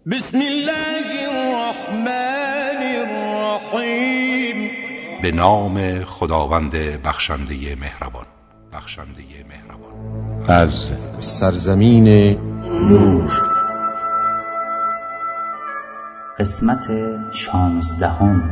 بسم الله الرحمن الرحیم. به نام خداوند بخشنده مهربان. از سرزمین نور. قسمت 16.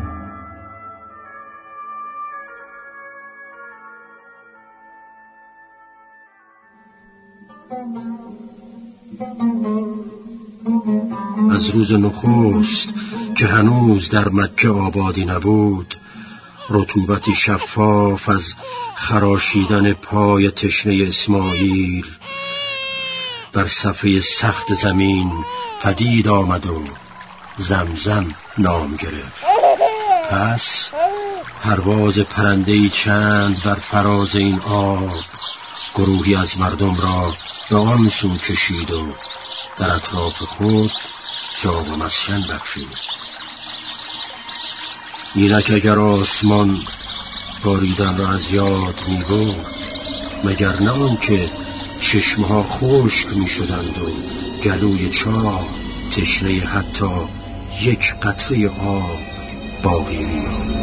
از روز نخست که هنوز در مکه آبادی نبود، رطوبتی شفاف از خراشیدن پای تشنه اسماعیل بر صفحه سخت زمین پدید آمد و زمزم نام گرفت. پس پرواز پرنده‌ای چند بر فراز این آب گروهی از مردم را به آن سو کشید و در اطراف خود جا و مسکن بخشید. اینک اگر آسمان باریدن را از یاد می برد، مگر نه آن که چشمها خشک می شدند و گلوی چاه تشنه حتی یک قطره آب باقی می ماند.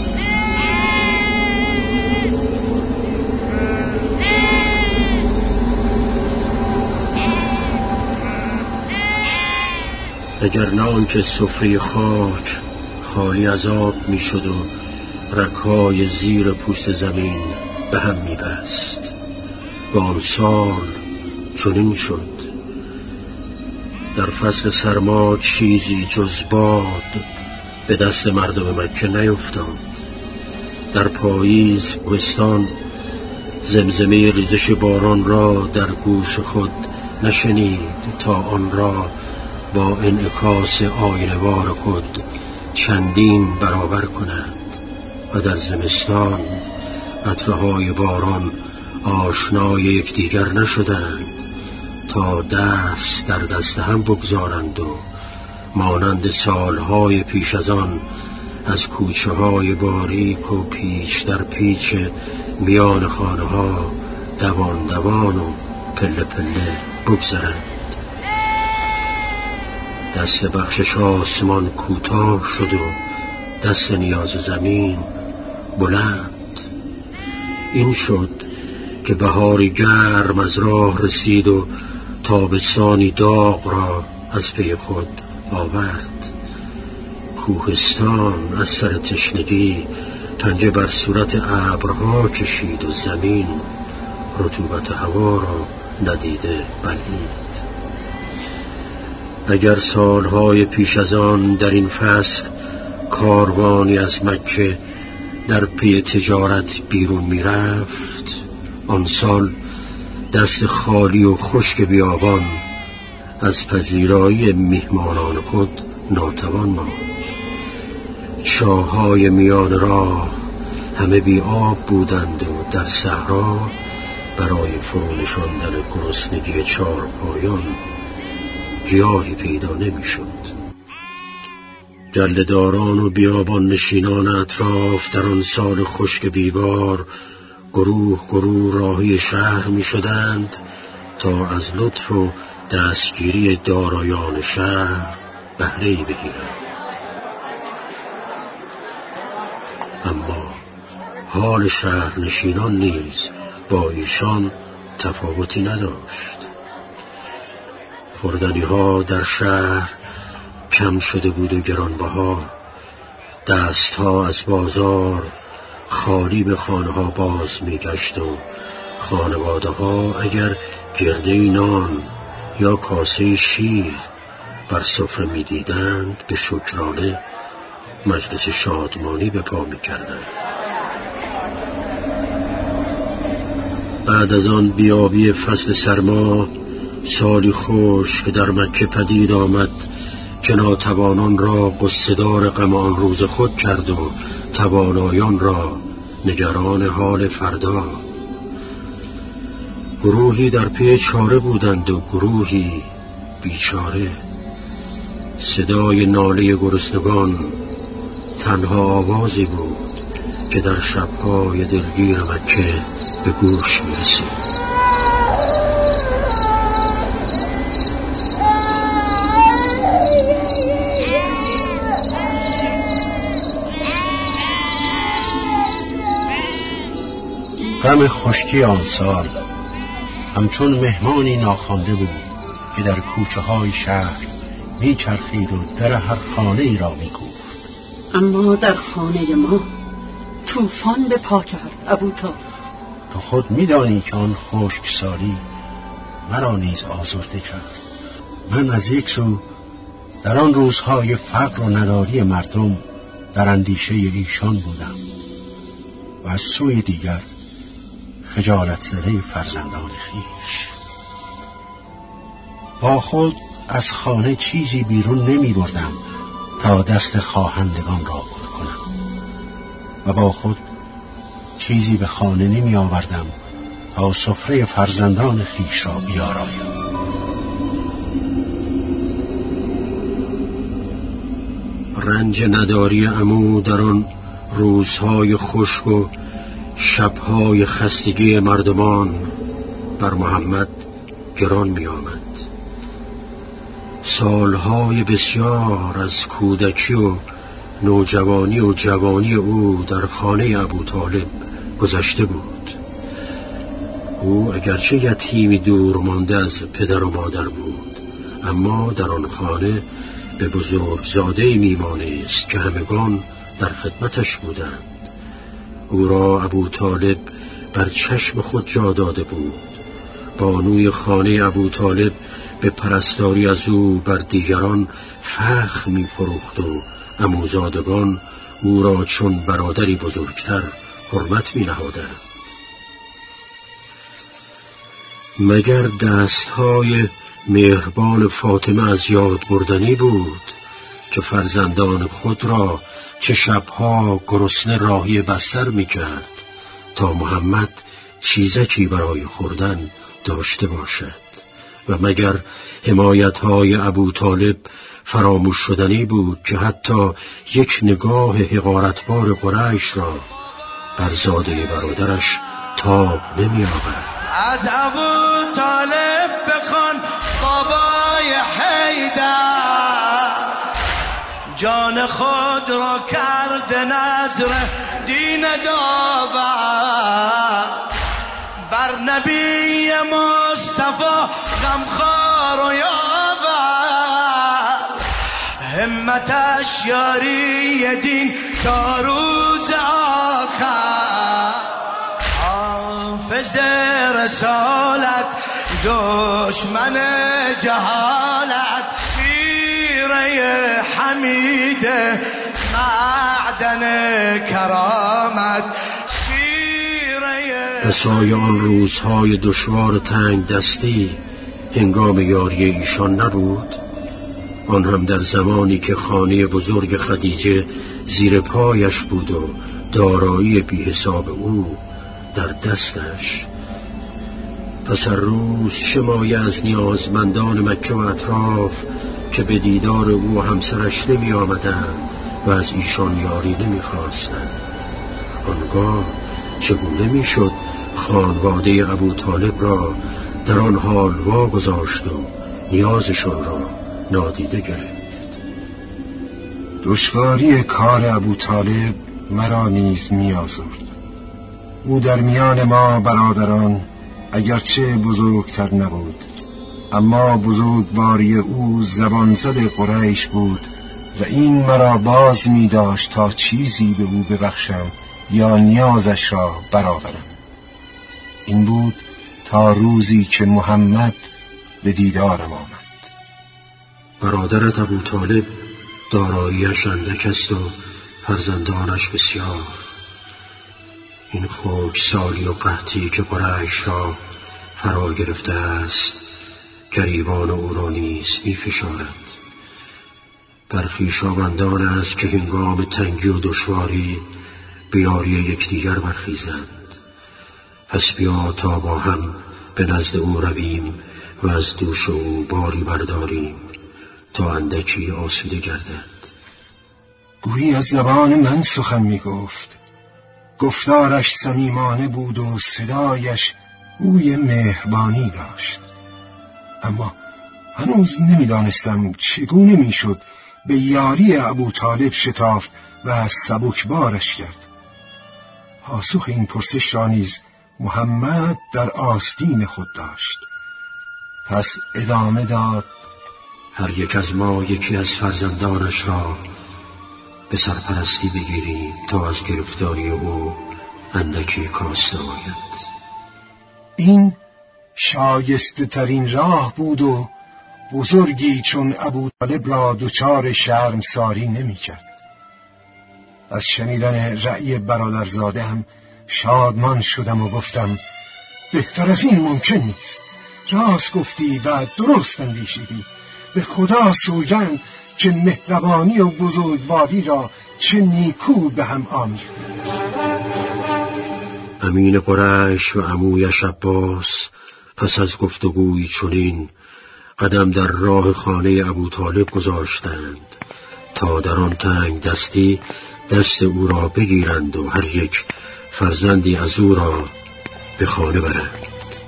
اگر نه آن که سفره خاک خالی از آب می شد و رگ‌های زیر پوست زمین به هم می بست. و آن سال چنین شد. در فصل سرما چیزی جز باد به دست مردم مکه نیفتاد. در پاییز کوهستان زمزمه ریزش باران را در گوش خود نشنید تا آن را با انعکاس آینه‌وار خود چندین برابر کنند. و در زمستان قطره‌های باران آشنای یکدیگر نشدند تا دست در دست هم بگذارند و مانند سالهای پیش از آن از کوچه‌های باریک و پیچ در پیچ میان خانه‌ها دوان دوان و پله پله بگذرند. دست بخشش آسمان کوتاه شد و دست نیاز زمین بلند. این شد که بهاری گرم از راه رسید و تابستانی داغ را از پی خود آورد. کوهستان از سر تشنگی پنجه بر صورت ابرها کشید و زمین رطوبت هوا را ندیده بلعید. اگر سالهای پیش از آن در این فصل کاروانی از مکه در پی تجارت بیرون می رفت، آن سال دست خالی و خشک بیابان از پذیرایی میهمانان خود ناتوان ماند. چاه‌های میان راه همه بی آب بودند و در صحرا برای فرو نشاندن گرسنگی چارپایان گیاهی پیدا نمی شد. گله‌داران و بیابان نشینان اطراف در آن سال خشک بیبار گروه گروه راهی شهر می شدند تا از لطف و دستگیری دارایان شهر بهره‌ای بگیرند. اما حال شهر نشینان نیز با ایشان تفاوتی نداشت. خوردنی ها در شهر کم شده بود و گرانبها. دست ها از بازار خالی به خانه ها باز می گشت و خانواده ها اگر گرده نان یا کاسه شیر بر سفره می دیدند به شکرانه مجلس شادمانی به پا می کردند. بعد از آن بیابی فصل سرما سالی خشک در مکه پدید آمد که ناتوانان را غصه‌دار غم آن روز خود کرد و توانایان را نگران حال فردا. گروهی در پی چاره بودند و گروهی بیچاره. صدای ناله گرسنگان تنها آوازی بود که در شب‌های دلگیر مکه به گوش می‌رسید. غم خشکی آن سال همچون مهمانی ناخوانده بود که در کوچه های شهر میچرخید و در هر خانه ای را میگفت. اما در خانه ما طوفان به پا کرد ابوطالب. تو خود میدانی که آن خشکسالی مرا نیز آزرده کرد. من از یک سو در آن روزهای فقر و نداری مردم در اندیشه ایشان بودم و از سوی دیگر خجالت زده فرزندان خویش. با خود از خانه چیزی بیرون نمی بردم تا دست خواهندگان را پر کنم و با خود چیزی به خانه نمی آوردم تا سفره فرزندان خویش را بیارایم. رنج نداری عمو در آن روزهای خشک و شبهای خستگی مردمان بر محمد گران می آمد. سالهای بسیار از کودکی و نوجوانی و جوانی او در خانه ابوطالب گذشته بود. او اگرچه یتیمی دور مانده از پدر و مادر بود، اما در آن خانه به بزرگزاده‌ای میمانست که همگان در خدمتش بودند. او را ابوطالب بر چشم خود جا داده بود. بانوی خانه ابوطالب به پرستاری از او بر دیگران فخر می‌فروخت و عموزادگان او را چون برادری بزرگتر حرمت می‌نهادند. مگر دستهای مهربان فاطمه از یاد بردنی بود که فرزندان خود را چه شبها گرسنه راهی بستر می‌کرد تا محمد چیزکی برای خوردن داشته باشد؟ و مگر حمایت‌های ابوطالب فراموش شدنی بود که حتی یک نگاه حقارتبار قریش را بر زاده برادرش تاب نمی‌آورد؟ از ابوطالب بخوان بابای حیدر، جان خود را کرد نذر دین داور، بر نبی مصطفی غمخوار و یاور، همتش یاری دین تا روز آخر، حافظ رسالت دشمن جهالت، شیره حمید معدن کرامت، بسای آن روزهای دشوار تنگ دستی هنگام یاری ایشان نبود؟ آن هم در زمانی که خانه بزرگ خدیجه زیر پایش بود و دارایی بی حساب او در دستش. پس هر روز شمایه از نیازمندان مکه و اطراف که به دیدار او همسرش نمی آمدند و از ایشان یاری نمی خواستند. آنگاه چگونه می شد خانواده ابوطالب را در آن حال واگذاشت و نیازشان را نادیده گرفت؟ دشواری کار ابوطالب مرا نیز می آزرد. او در میان ما برادران اگرچه بزرگتر نبود، اما بزرگواری او زبان زد قریش بود و این مرا باز می داشت تا چیزی به او ببخشم یا نیازش را برآورم. این بود تا روزی که محمد به دیدارم آمد. برادرت ابوطالب داراییش اندک است و فرزندانش بسیار. این خشکسالی و قحطی که قریش را فرا گرفته است گریبان او را نیز می فشارد. بر خویشاوندان است که هنگام تنگی و دشواری به یاری یکدیگر برخیزند. پس بیا تا با هم به نزد او رویم و از دوش او باری برداریم تا اندکی آسوده گردد. گویی از زبان من سخن می گفت. گفتارش صمیمانه بود و صدایش بوی مهربانی داشت. اما هنوز نمیدانستم چگونه میشد به یاری ابوطالب شتافت و سبکبارش کرد. پاسخ این پرسش را نیز محمد در آستین خود داشت. پس ادامه داد: هر یک از ما یکی از فرزندانش را به سرپرستی بگیریم تا از گرفتاری او اندکی کاسته آید. این شایسته ترین راه بود و بزرگی چون ابوطالب را دچار شرمساری نمی کرد. از شنیدن رأی برادرزاده هم شادمان شدم و گفتم: بهتر از این ممکن نیست. راست گفتی و درست اندیشیدی. به خدا سوگند که مهربانی و بزرگواری را چه نیکو به هم آمیخت. امین قریش و عمویش عباس پس از گفتگوی چنین قدم در راه خانه ابوطالب گذاشتند تا در آن تنگ دستی دست او را بگیرند و هر یک فرزندی از او را به خانه برند.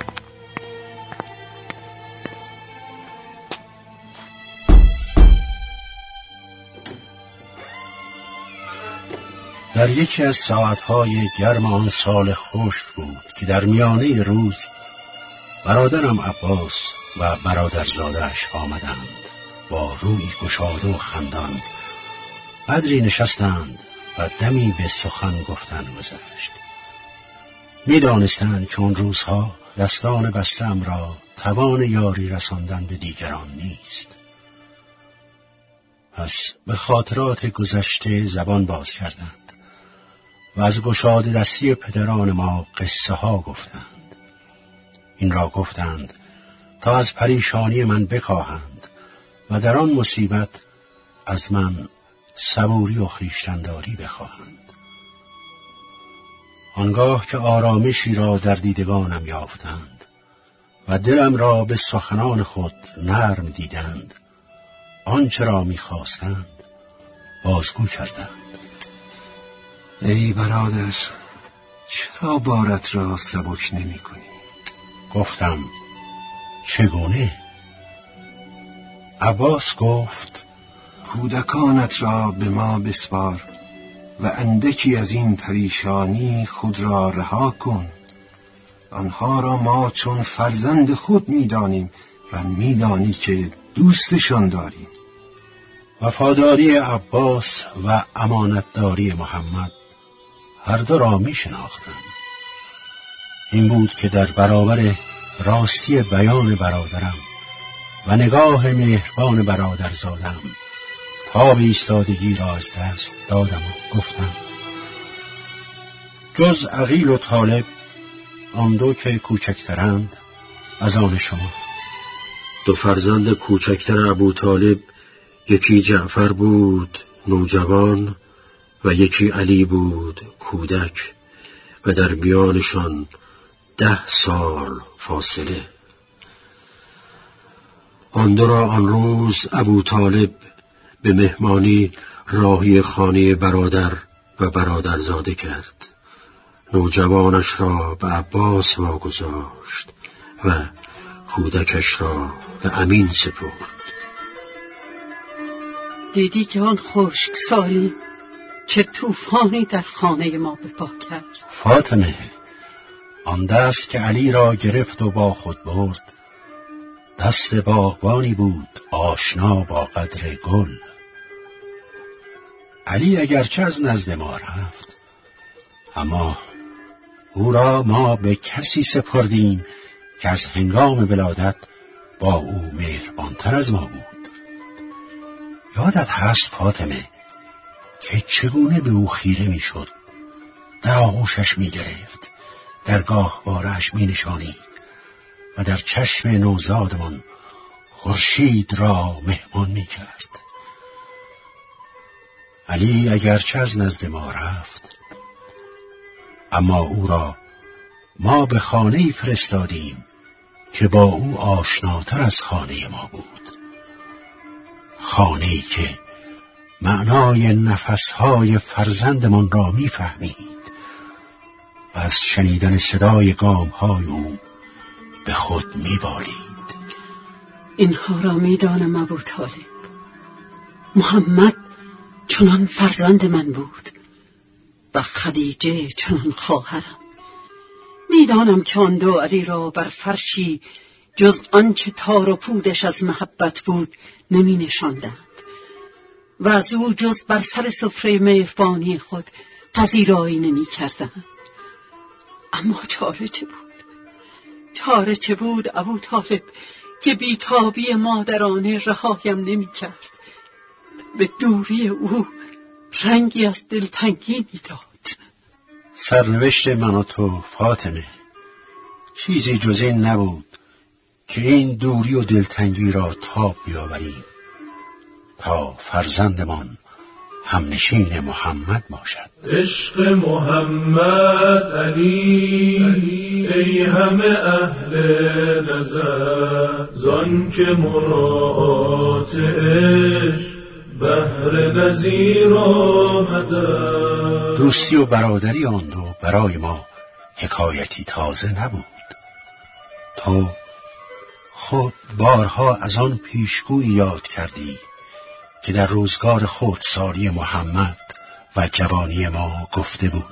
در یکی از ساعتهای گرم آن سال خشک بود که در میانه روز برادرم عباس و برادرزاده‌اش آمدند. با روی گشاده و خندان قدری نشستند و دمی به سخن گفتن گذشت. می‌دانستند که اون روزها دستان بسته‌ام را توان یاری رساندن به دیگران نیست. پس به خاطرات گذشته زبان باز کردند و از گشاده دستی پدران ما قصه ها گفتند. این را گفتند تا از پریشانی من بکاهند و در آن مصیبت از من صبوری و خویشتن‌داری بخواهند. آنگاه که آرامشی را در دیدگانم یافتند و دلم را به سخنان خود نرم دیدند، آنچه را می‌خواستند بازگو کردند. ای برادر، چرا بارت را سبک نمی کنی؟ گفتم: چگونه؟ عباس گفت: کودکانت را به ما بسپار و اندکی از این پریشانی خود را رها کن. آنها را ما چون فرزند خود می‌دانیم و می‌دانی که دوستشان داریم. وفاداری عباس و امانتداری محمد هر دو را می شناختم. این بود که در برابر راستی بیان برادرم و نگاه مهربان برادرزادم تاب ایستادگی را از دست دادم و گفتم: جز عقیل و طالب آن دو که کوچکترند از آن شما. دو فرزند کوچکتر ابوطالب، یکی جعفر بود نوجوان و یکی علی بود کودک و در میانشان 10 سال فاصله. آن دو را آن روز ابوطالب به مهمانی راهی خانه برادر و برادرزاده کرد. نوجوانش را به عباس واگذاشت و کودکش را به امین سپرد. دیدی که آن خشک سالی چه طوفانی در خانه ما به پا کرد؟ فاطمه، آن دست که علی را گرفت و با خود برد دست باغبانی بود آشنا با قدر گل. علی اگرچه از نزد ما رفت، اما او را ما به کسی سپردیم که از هنگام ولادت با او مهربانتر از ما بود. یادت هست فاطمه که چگونه به او خیره می شد، در آغوشش می گرفت، در گاهواره‌اش می نشانید و در چشم نوزادمان خورشید را مهمان می کرد. علی اگرچه از نزد ما رفت، اما او را ما به خانه‌ای فرستادیم که با او آشناتر از خانه ما بود. خانه‌ای که معنای نفسهای فرزندمان را می‌فهمید و از شنیدن صدای گام‌های او به خود می‌بالید. اینها را می‌دانم ابوطالب. محمد چنان فرزند من بود و خدیجه چنان خواهرم. میدانم که آن دو علی را بر فرشی جز آنچه تار و پودش از محبت بود نمی نشاندند و از او جز بر سر سفره مهربانی خود پذیرایی نمی کردند. اما چاره چه بود؟ چاره چه بود ابو طالب که بیتابی مادرانه رهایم نمی کرد؟ به دوری او رنگی از دلتنگی می داد. سرنوشت من و تو فاطمه چیزی جز این نبود که این دوری و دلتنگی را تاب بیاوریم تا فرزندمان همنشین محمد باشد. عشق محمد علی ای همه اهل نظر زان که مراعات عشق بهر نظیر آمده. دوستی و برادری آن دو برای ما حکایتی تازه نبود. تو خود بارها از آن پیشگویی یاد کردی که در روزگار خردسالی محمد و جوانی ما گفته بود.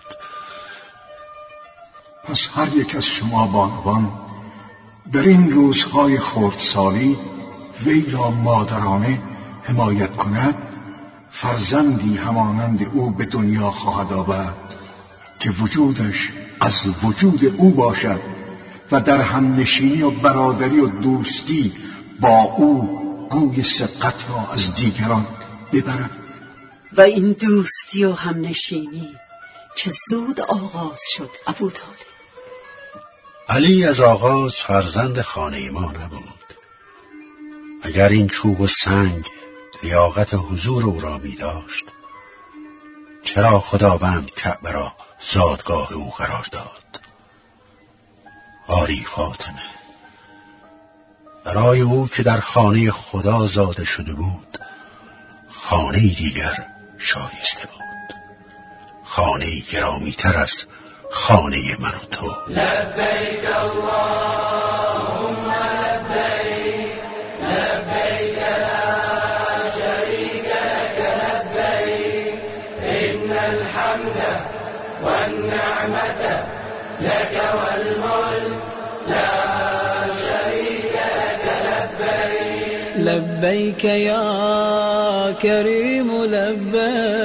پس هر یک از شما بانوان در این روزهای خردسالی وی را مادرانه حمایت کند، فرزندی همانند او به دنیا خواهد آورد که وجودش از وجود او باشد و در همنشینی و برادری و دوستی با او گوی سبقت را از دیگران ببرد. و این دوستی و همنشینی چه زود آغاز شد ابو طالب. علی از آغاز فرزند خانه ما نبود. اگر این چوب و سنگ لیاقت حضور او را می داشت، چرا خداوند کعبه را زادگاه او قرار داد؟ آری فاطمه، برای او که در خانه خدا زاده شده بود خانه دیگر شایسته بود، خانه گرامی تر از خانه من و تو. لبیک اللهم لبیک لبیک لا شریک لک لبیک ان الحمد والنعمة لك والملك لا شریک لك لبیک لبیک یا کریم لبیک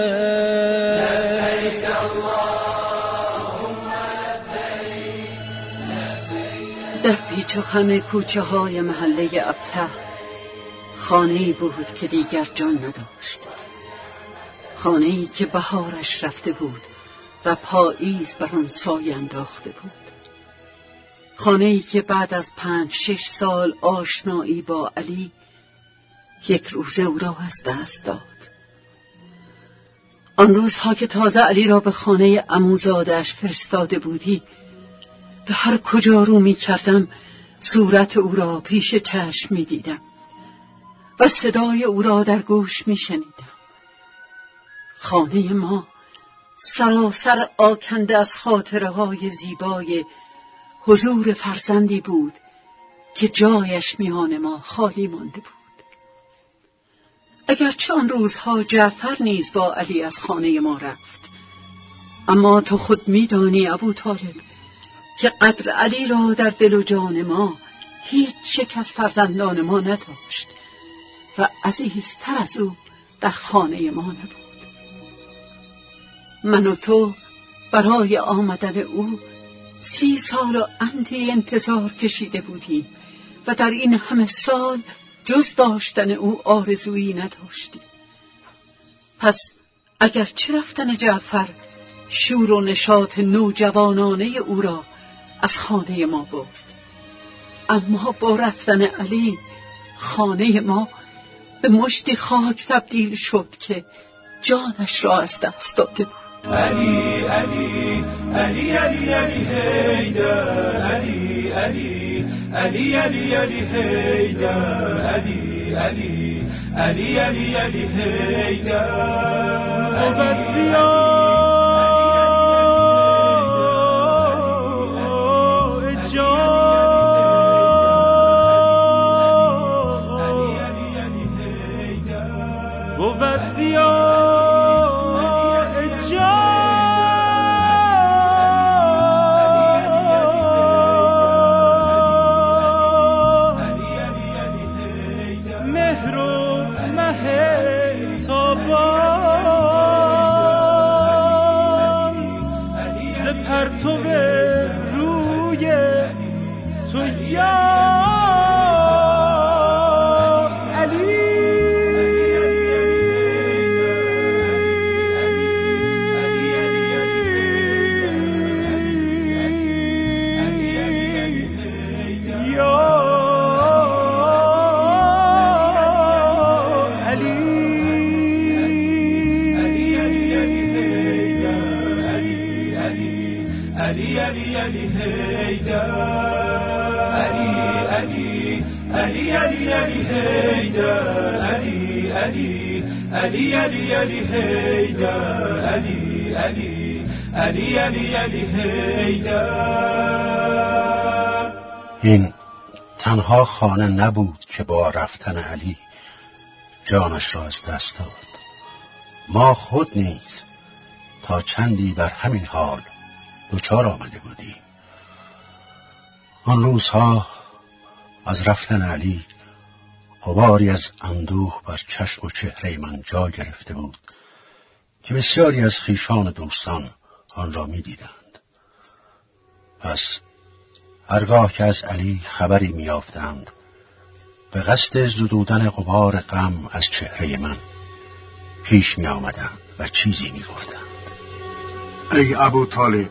در پیچ و خم کوچه های محله ابته خانه‌ای بود که دیگر جان نداشت، خانه‌ای که بهارش رفته بود و پاییز بر آن سایه انداخته بود، خانه‌ای که بعد از 5-6 سال آشنایی با علی یک روزه او را از دست داد. آن روزها که تازه علی را به خانه عموزاده‌اش فرستاده بودی، به هر کجا رو می کردم صورت او را پیش چشم می دیدم و صدای او را در گوش می شنیدم. خانه ما سراسر آکنده از خاطره های زیبای حضور فرزندی بود که جایش میان ما خالی مانده بود. اگرچه آن روزها جعفر نیز با علی از خانه ما رفت، اما تو خود میدانی ابو طالب که قدر علی را در دل و جان ما هیچ یک از فرزندان ما نداشت و عزیزتر از او در خانه ما نبود. من و تو برای آمدن او 30 سال و اندی انتظار کشیده بودیم و در این همه سال جز داشتن او آرزویی نداشتیم. پس اگرچه رفتن جعفر شور و نشاط نوجوانانه او را از خانه ما برد، اما با رفتن علی خانه ما به مشتی خاک تبدیل شد که جانش را از دست داده بود. علی علی علی علی علی هیدر علی علی علی علی علی هیدر علی علی علی علی علی هیدر ابد زیاد تو یا علی. این تنها خانه نبود که با رفتن علی جانش را از دست داد. ما خود نیز تا چندی بر همین حال دچار آمده بودیم. آن روزها از رفتن علی غباری از اندوه بر چشم و چهره من جا گرفته بود که بسیاری از خویشان دوستان آن را می دیدند. پس هرگاه که از علی خبری می یافتند به قصد زدودن غبار غم از چهره من پیش می آمدند و چیزی می گفتند. ای ابو طالب،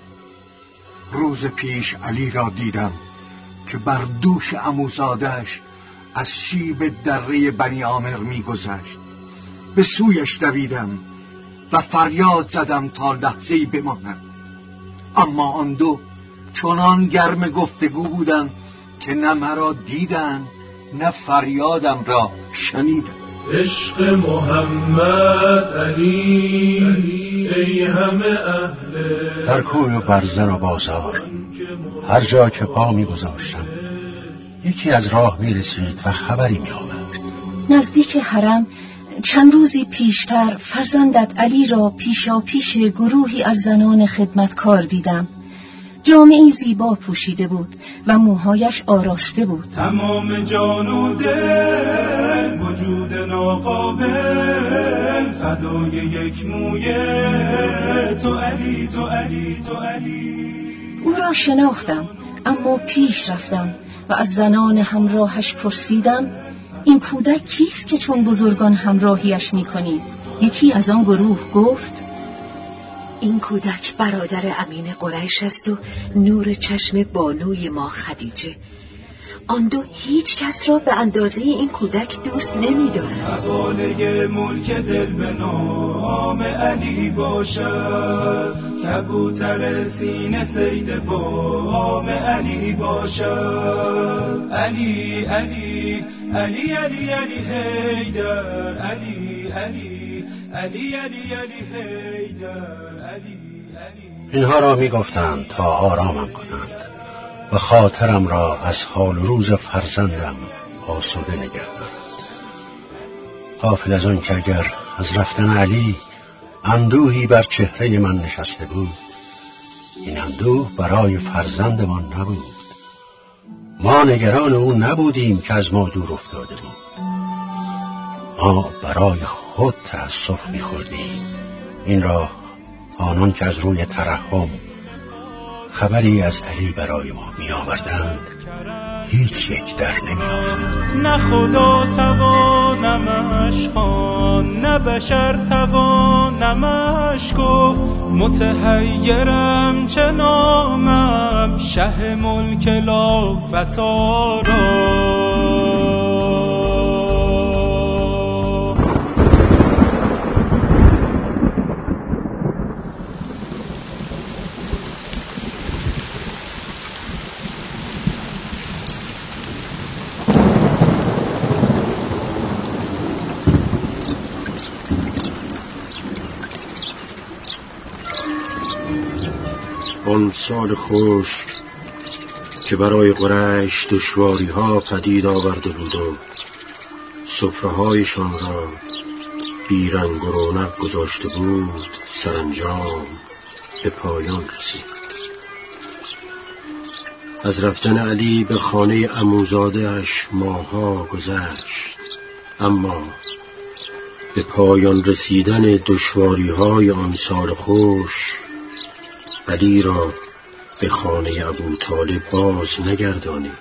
روز پیش علی را دیدم که بر دوش عموزاده‌اش از شیب دره بنی عامر می گذشت. به سویش دویدم و فریاد زدم تا لحظه‌ای بماند، اما آن دو چنان گرم گفتگو بودند که نه مرا دیدند نه فریادم را شنیدند. عشق محمد علی ای همه اهل. در کوی و برزن و بازار هر جا که پا می گذاشتم یکی از راه می رسید و خبری می آمد. نزدیک حرم چند روزی پیشتر فرزندت علی را پیشاپیش گروهی از زنان خدمتکار دیدم. جامه‌ای زیبا پوشیده بود و موهایش آراسته بود. تمام جان و دل وجود ناقابل فدای یک موی تو علی تو علی تو علی. او را شناختم اما پیش رفتم و از زنان همراهش پرسیدم این کودک کیست که چون بزرگان همراهیش می‌کنی؟ یکی از آن گروه گفت این کودک برادر امین قریش است و نور چشم بانوی ما خدیجه. آن دو هیچ کس را به اندازه این کودک دوست نمی‌دارند. حواله ملک دل به نام علی باشد، کبوتر سینه صید بام علی باشد. علی علی علی علی علی حیدر علی علی علی علی علی حیدر علی علی. اینها را می گفتند تا آرامم کنند و خاطرم را از حال و روز فرزندم آسوده نگه دارند. غافل از آن که اگر از رفتن علی اندوهی بر چهره من نشسته بود، این اندوه برای فرزندمان نبود. ما نگران او نبودیم که از ما دور افتاده بود، ما برای خود تأسف می‌خوردیم. این را آنان که از روی ترحم خبری از علی برای ما می آوردند هیچ یک در نمی آفدند. نه خدا توانمش خوان، نه بشر توانمش گفت. متحیرم چه نامم شه ملک لافتا را. آن سال خشک که برای قریش دشواری ها پدید آورده بود و سفره هایشان را بیرنگ و رونق گذاشته بود سرانجام به پایان رسید. از رفتن علی به خانه عموزاده‌اش ماه‌ها گذشت، اما به پایان رسیدن دشواری های آن سال خشک علی را به خانه ابوطالب باز نگردانید.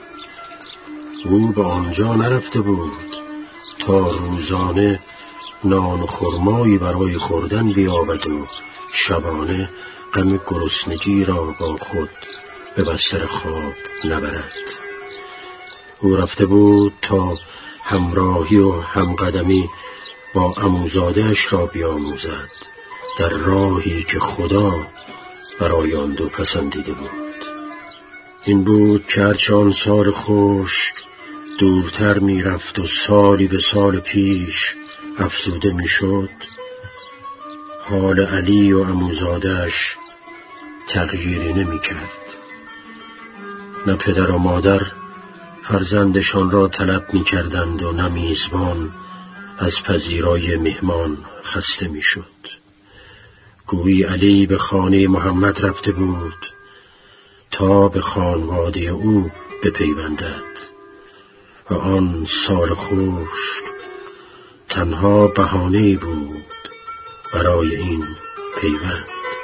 او به آنجا نرفته بود تا روزانه نان و خرمایی برای خوردن بیابد و شبانه غم گرسنگی را با خود به بستر خواب نبرد. او رفته بود تا همراهی و همقدمی با عموزاده‌اش را بیاموزد در راهی که خدا برای آن دو پسندیده بود. این بود که هرچه آن سال خشک دورتر می رفت و سالی به سال پیش افزوده می شد، حال علی و عموزاده‌اش تغییری نمی کرد. نه پدر و مادر فرزندشان را طلب می کردند و نه میزبان از پذیرای مهمان خسته می شد. گویی علی به خانه محمد رفته بود تا به خانواده او بپیوندد و آن سال خشک تنها بهانه‌ای بود برای این پیوند.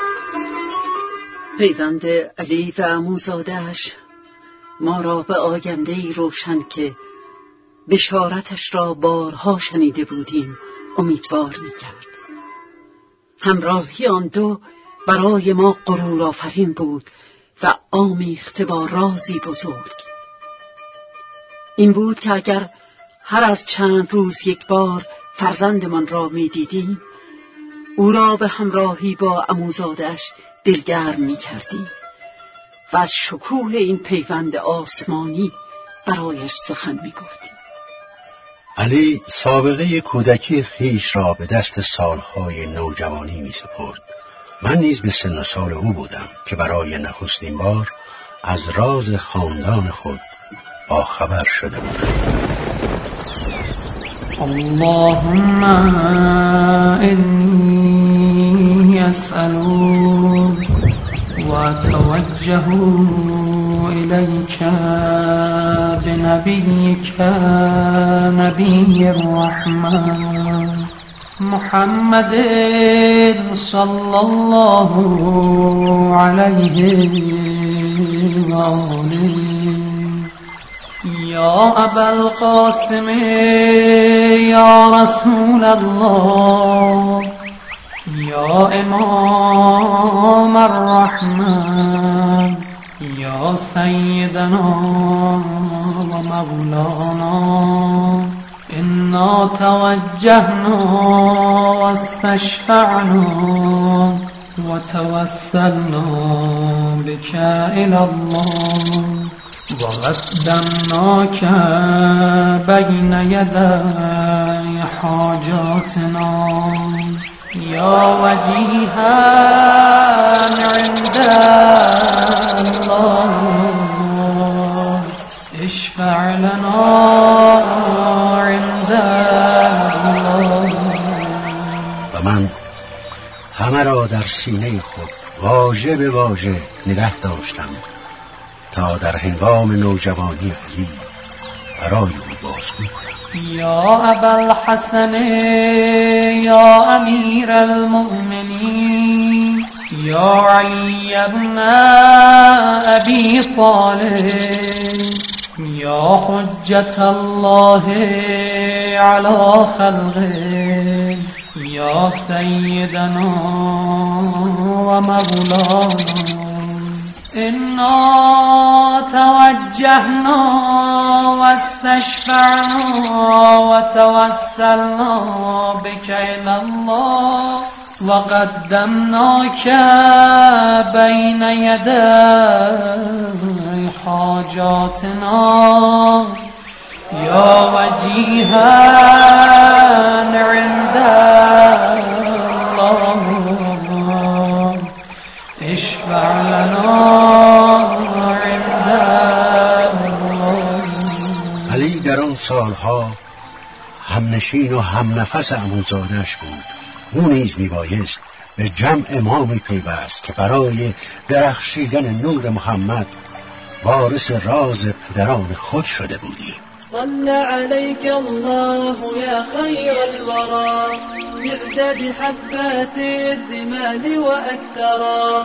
پیوند علی و عموزاده‌اش ما را به آینده‌ای روشن که بشارتش را بارها شنیده بودیم امیدوار می‌کرد. همراهی آن دو برای ما غرور آفرین بود و آمیخته با رازی بزرگ. این بود که اگر هر از چند روز یک بار فرزندمان را می‌دیدیم، او را به همراهی با عموزاده‌اش دلگرم می‌کردیم و از شکوه این پیوند آسمانی برایش سخن می‌گفتیم. علی سابقه کودکی خویش را به دست سالهای نوجوانی می‌سپرد. من نیز به سن و سال او بودم که برای نخستین بار از راز خاندان خود با خبر شده بودم. اللهم انی اسألوک و توجه الیک بنبیک نبی الرحمن محمد صلی الله علیه و آله یا ابا القاسم یا رسول الله یا امام الرحمن یا سیدنا و مولانا انا توجهنا و استشفعنا و توسلنا بك الى الله و قدمناک بین یدی حاجاتنا یا وجیها عند الله اشفع لنا عند الله. و من همه را در سینه خود واژه به واژه نگه داشتم تا در هنگام نوجوانی علی برای او بازگو کنم. یا ابا الحسن یا امیر المؤمنین یا علی ابن ابی طالب یا حجت الله علی خلقه یا سیدنا و مولانا انا توجهنا و استشفعنا و توسلنا بك الى الله و قدمناک بین یدی حاجاتنا یا وجیها عند الله اشفع لنا عند الله. علی در آن سالها همنشین و همنفس عموزاده‌اش بود. او نیز میبایست به جمع امامی پیوست که برای درخشیدن نور محمد وارث راز پدران خود شده بودیم. صل عليك الله يا خير الورى جئت بحبات الرمال وأكثرا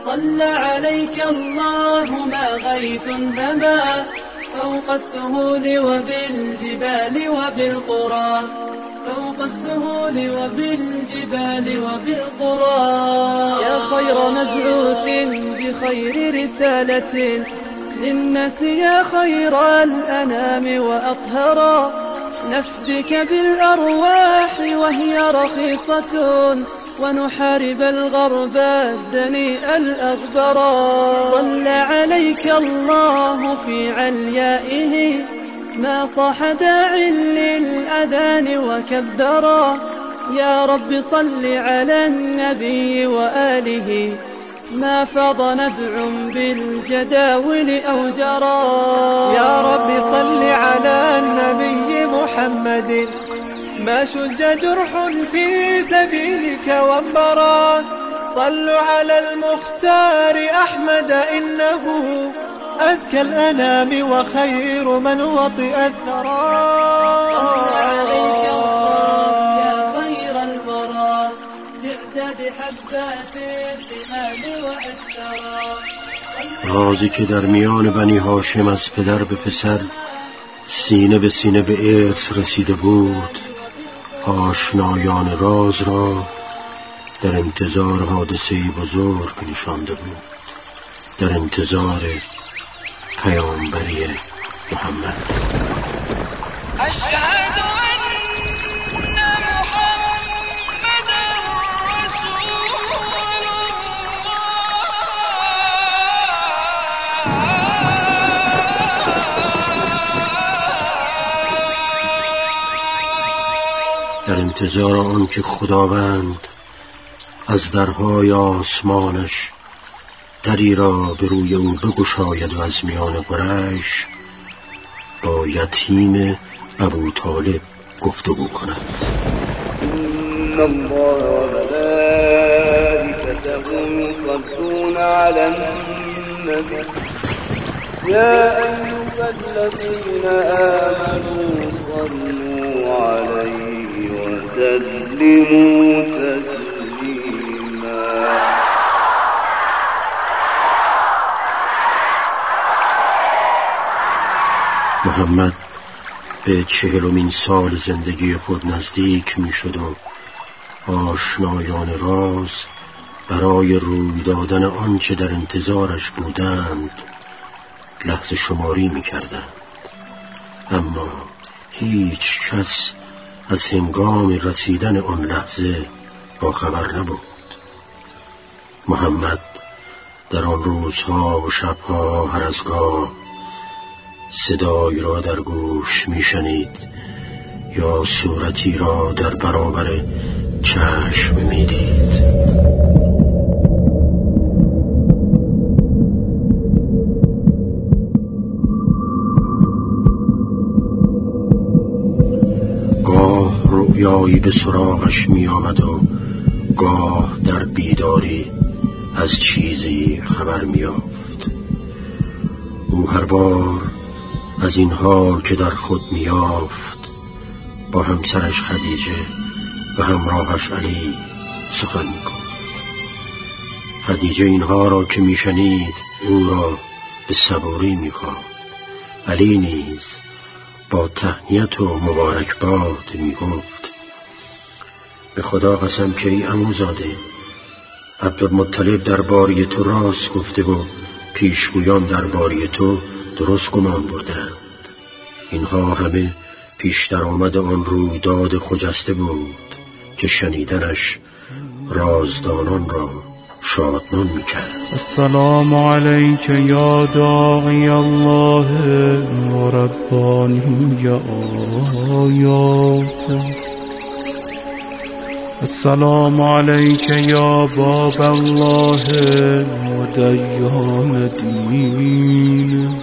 صلى عليك الله ما غيث هما فوق السهول وبالجبال وبالقرى فوق السهول وبالجبال وبالقرى يا خير مبعوث بخير رسالة للناس يا خير الأنام وأطهرا نفدك بالأرواح وهي رخيصة ونحارب الغرب الدنيء الأغبرا صلى عليك الله في عليائه ما صاح داع للأذان وكبرا يا رب صل على النبي وآله ما فاض نبع بالجداول أو جرى يا رب صل على النبي محمد ما شج جرح في سبيلك وانبرا صلوا على المختار أحمد إنه أزكى الأنام وخير من وطئ الثرى عليك الله يا خير الورى تعداد حبات الرمال وأثرى رازی که در میان بنی هاشم از پدر به پسر سینه به سینه به ارث رسیده بود آشنایان راز را در انتظار حادثه بزرگ نشانده بود در انتظار پیامبری محمد اشهد ان محمد رسول در انتظار آن که خداوند از درهای آسمانش دری را به روی او بگشاید و از میان قریش با یتیم ابو طالب گفتگو کند ان الله و ملائکته یصلون علی النبی یا ایها الذین آمنوا صلوا علیه وسلموا تسلیما محمد به 40مین سال زندگی خود نزدیک می شد و آشنایان راز برای روی دادن آنچه در انتظارش بودند لحظه شماری می کردند اما هیچ کس از هنگام رسیدن آن لحظه با خبر نبود محمد در آن روزها و شبها هر از گاه صدایی را در گوش میشنید یا صورتی را در برابر چشم میدید گاه رؤیایی به سراغش می آمد و گاه در بیداری از چیزی خبر می یافت او هر بار از این حال که در خود می‌یافت با همسرش خدیجه و همراهش علی سخن می‌گفت خدیجه اینها را که میشنید او را به صبوری می‌خواند علی نیز با تهنیت و مبارکباد می‌گفت به خدا قسم که ای عموزاده عبدالمطلب درباره تو راست گفته و پیشگویان درباره تو درست گمان بردند اینها همه پیشتر آمد آن رویداد خجسته بود که شنیدنش رازدانان را شادمان میکرد السلام علیک یا داعی الله و ربانی آیات السلام علیک یا باب الله و دیان دین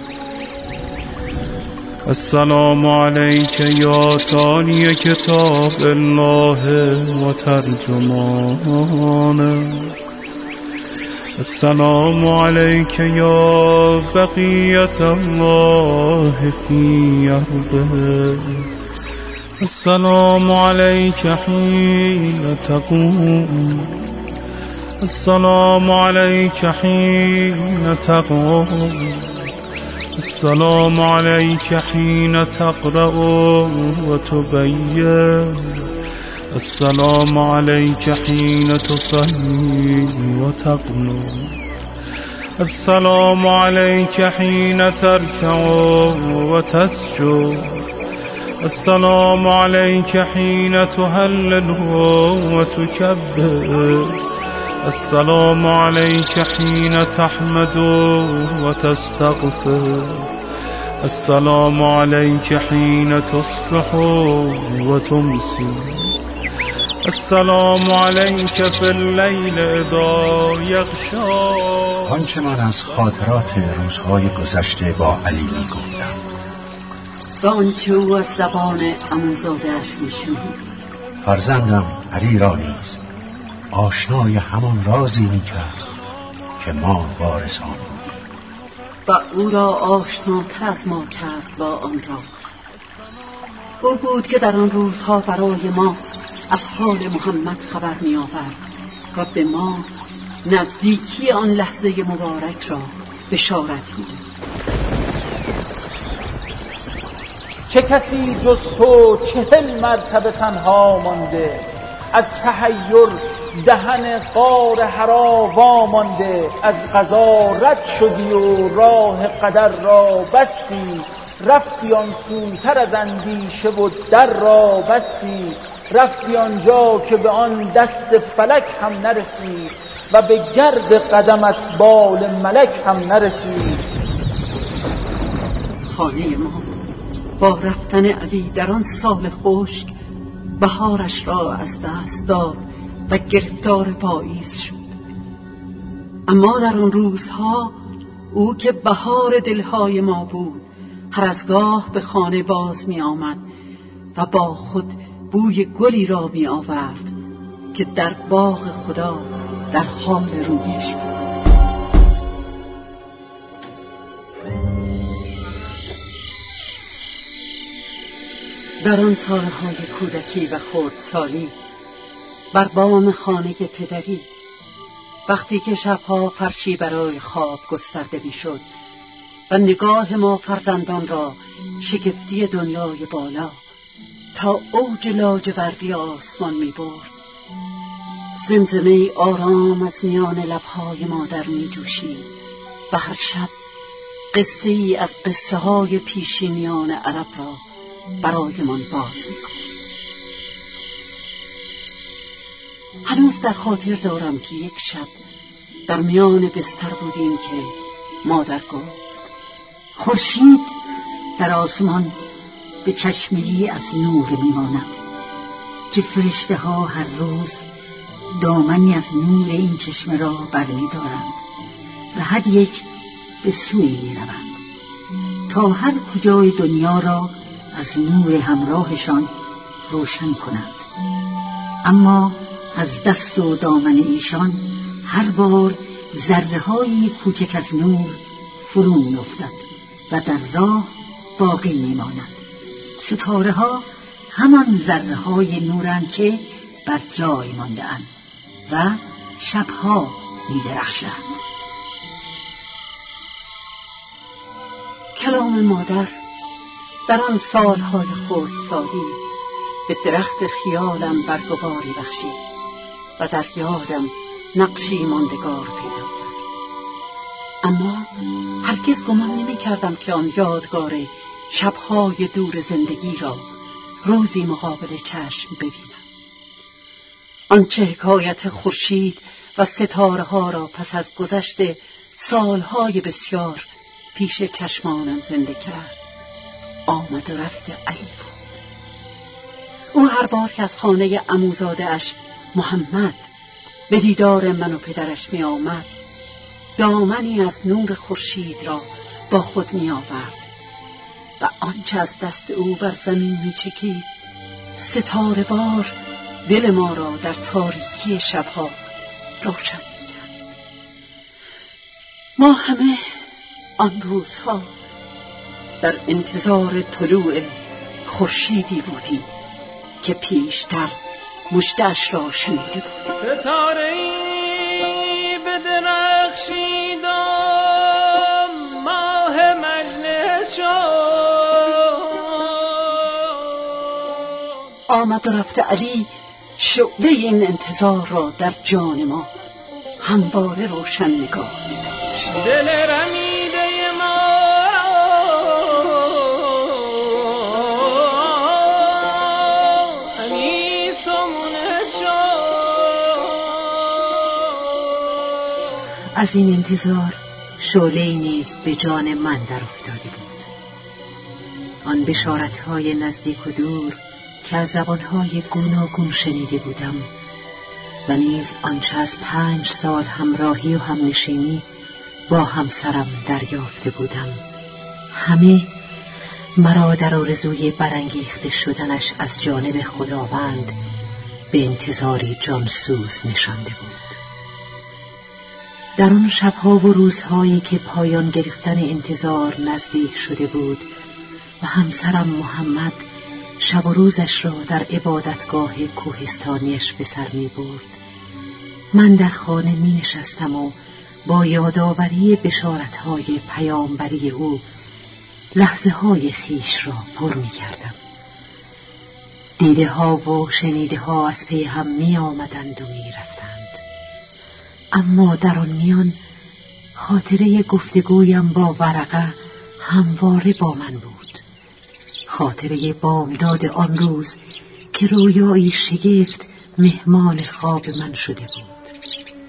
السلام علیک یا تالی کتاب الله و ترجمانه السلام علیک یا بقیت الله فی ارضه السلام علیک حین تقوم السلام عليك حين تقوم السلام عليك حين تقرأ وتبين السلام عليك حين تصلي وتقنط السلام عليك حين تركع وتسجد السلام عليك حين تهلل وتكبر السلام عليك حين تحمد وتستغفر السلام عليك حين تصبح وتمسي السلام عليك في الليل اذا یغشی. آنچه من از خاطرات روزهای گذشته با علی می گفتم و آنچه او از زبان عموزاده‌اش می شنید، فرزندم علی را نیز آشنای همان رازی می کرد که ما وارثان بودیم و او را آشناتر از ما کرد با آن راز. او بود که در آن روزها برای ما از حال محمد خبر می آورد و به ما نزدیکی آن لحظه مبارک را بشارت می داد. چه کسی جز تو 40 مرتبه تنها مانده، از تحیر دهن غار حرا وامانده، از قضا رد شدی و راه قدر را بستی، رفتی آن سوتر از اندیشه و در را بستی، رفتی آنجا که به آن دست فلک هم نرسید و به گرد قدمت بال ملک هم نرسید. خانه ما با رفتن علی در آن سال خشک بهارش را از دست داد و گرفتار پاییز شد. اما در آن روزها او که بهار دلهای ما بود هر از گاه به خانه باز می آمد و با خود بوی گلی را می آورد که در باغ خدا در حال رویش بود. در آن سالهای کودکی و خردسالی بر بام خانه پدری، وقتی که شبها فرشی برای خواب گسترده می‌شد و نگاه ما فرزندان را شگفتی دنیای بالا تا اوج لاجوردی آسمان می‌برد، زمزمه آرام از میان لب‌های مادر می‌جوشید و هر شب قصه‌ای از قصه‌های پیشینیان عرب را برایمان باز می‌کند. هنوز در خاطر دارم که یک شب در میان بستر بودیم که مادر گفت خورشید در آسمان به چشمه‌ای از نور می‌ماند که فرشته ها هر روز دامنی از نور این چشمه را برمی‌دارند و هر یک به سوی می‌روند تا هر کجای دنیا را از نور همراهشان روشن کنند. اما از دست و دامن ایشان هر بار ذره‌های کوچک از نور فرو می‌افتد و در راه باقی می‌ماند. ستاره‌ها همان ذره‌های نورند که بر جای مانده‌اند و شب‌ها می‌درخشند. کلام مادر در آن سالهای خردسالی به درخت خیالم برگواری بخشید و در یادم نقشی ماندگار پیدا کرد. اما هرگز گمان نمی کردم که آن یادگار شبهای دور زندگی را روزی مقابل چشم ببینم. آنچه حکایت خورشید و ستاره ها را پس از گذشت سالهای بسیار پیش چشمانم زنده کرد آمد و رفت علی بود. او هر بار که از خانه عموزاده اش محمد به دیدار من و پدرش می آمد دامنی از نور خورشید را با خود می آورد و آنچه از دست او بر زمین می چکید ستاره وار دل ما را در تاریکی شبها روشن می کرد. ما همه آن روزها در انتظار طلوع خورشیدی بودیم که پیشتر مژده‌اش را شنیده بودیم. ستاره‌ای بدرخشید و ماه مجلس شد. آمد و رفت علی شعله این انتظار را در جان ما همواره روشن نگاه می‌داشت. دل رمیده ما همی سمونه شد. از این انتظار شعله‌ای نیز به جان من در افتاده بود. آن بشارت‌های نزدیک و دور که از زبانهای گوناگون شنیده بودم و نیز آنچه از 5 سال همراهی و همنشینی با همسرم دریافته بودم، همه مرا در آرزوی برانگیخته شدنش از جانب خداوند به انتظاری جانسوز نشانده بود. در آن شبها و روزهایی که پایان گرفتن انتظار نزدیک شده بود و همسرم محمد شب و روزش را در عبادتگاه کوهستانیش به سر می برد، من در خانه می نشستم و با یادآوری بشارت‌های پیامبری او لحظه‌های خیش را پر می کردم. دیده ها و شنیده ها از پی هم می آمدند و می رفتند. اما در آن میان خاطره گفتگویم با ورقه همواره با من بود. خاطره بامداد آن روز که رویایی شگفت مهمان خواب من شده بود.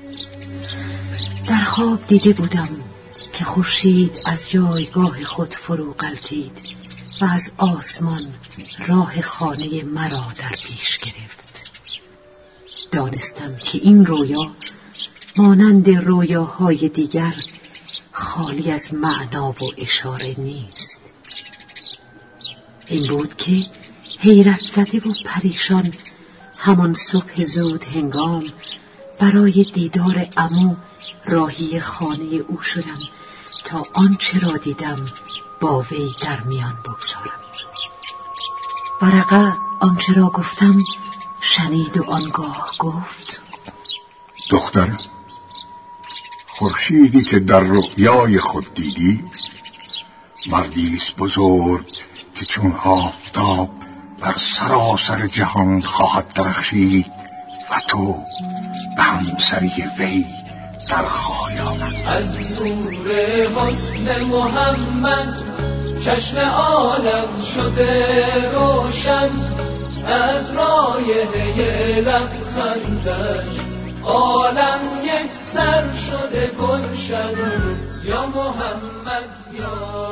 در خواب دیده بودم که خورشید از جایگاه خود فرو غلتید و از آسمان راه خانه مرا در پیش گرفت. دانستم که این رویا مانند رویاهای دیگر خالی از معنا و اشاره نیست. این بود که حیرت زده و پریشان همان صبح زود هنگام برای دیدار عمو راهی خانه او شدم تا آنچه را دیدم با وی در میان بگذارم. ورقه آنچه را گفتم شنید و آنگاه گفت: دخترم، خورشیدی که در رؤیای خود دیدی مردی است بزرگ که چون آفتاب بر سراسر جهان خواهد درخشید و تو به همسری وی در خواهی آمد. از نور حسن محمد چشم عالم شده روشن، از رایحه لبخندش عالم یک سر شده گلشن. یا محمد یا